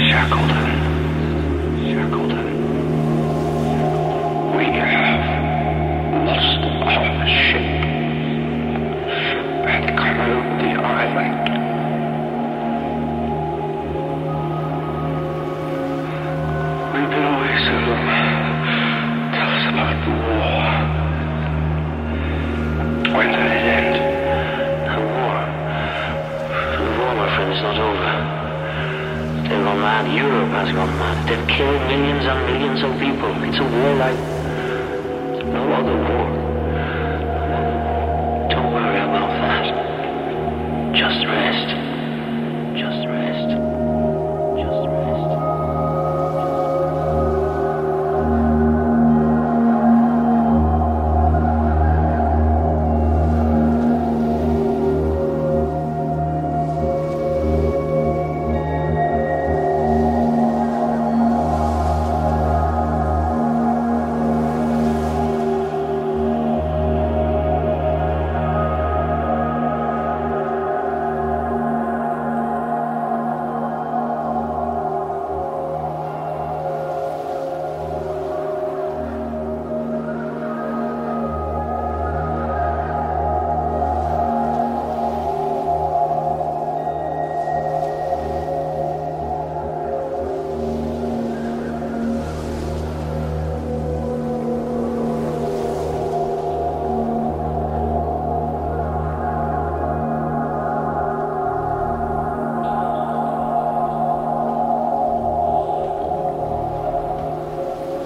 Shackleton. Shackleton. We have lost our ship and covered the island. We've been away so long. Tell us about the war. When did it end? The war, my friend, is not over. They've gone mad. Europe has gone mad. They've killed millions and millions of people. It's a war like no other war. Don't worry about that. Just rest.